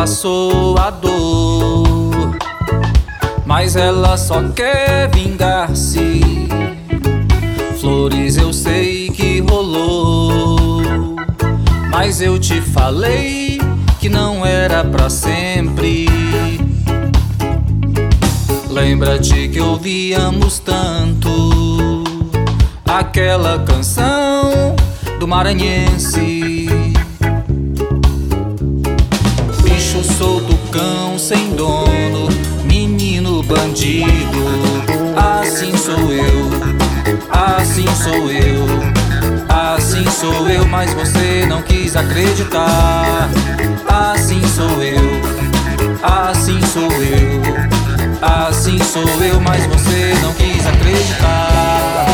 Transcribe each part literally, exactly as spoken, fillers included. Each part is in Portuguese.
passou a dor, mas ela só quer vingar-se. Flores eu sei que rolou, mas eu te falei que não era pra sempre. Lembra-te que ouvíamos tanto aquela canção do maranhense. Bicho solto, cão sem dono, menino bandido. Assim sou eu, assim sou eu, assim sou eu, mas você não quis acreditar. Assim sou eu, assim sou eu, assim sou eu, mas você não quis acreditar.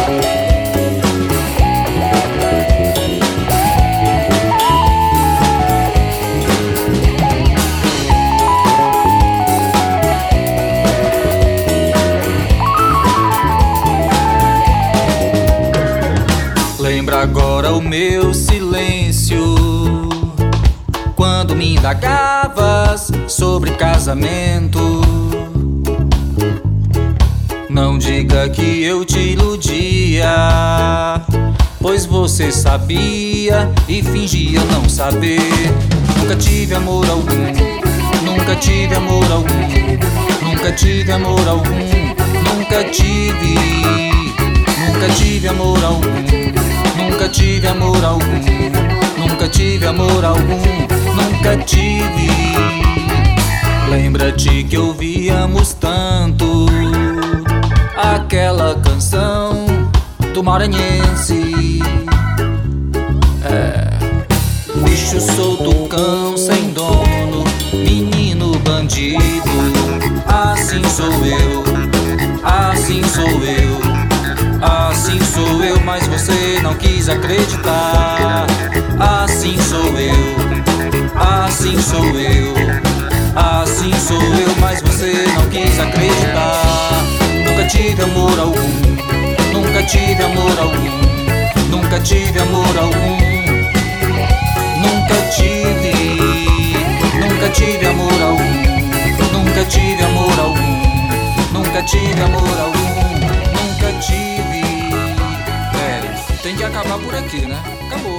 Lembra agora o meu silêncio quando me indagavas sobre casamento. Não diga que eu te iludia, pois você sabia e fingia não saber. Nunca tive amor algum, nunca tive amor algum, nunca tive amor algum, nunca tive, nunca tive amor algum, nunca tive amor algum, nunca tive amor algum, nunca tive. Lembra-te que ouvíamos tanto aquela canção do maranhense. É. Bicho solto, cão sem dono, menino bandido. Assim sou eu, assim sou eu, assim sou eu, mas você não quis acreditar. Assim sou eu, assim sou eu, assim sou eu, mas você não quis acreditar. Nunca tive amor algum, nunca tive amor algum, nunca tive amor algum, nunca tive, nunca tive amor algum, nunca tive amor algum, nunca tive amor algum, nunca tive. É, tem que acabar por aqui, né? Acabou.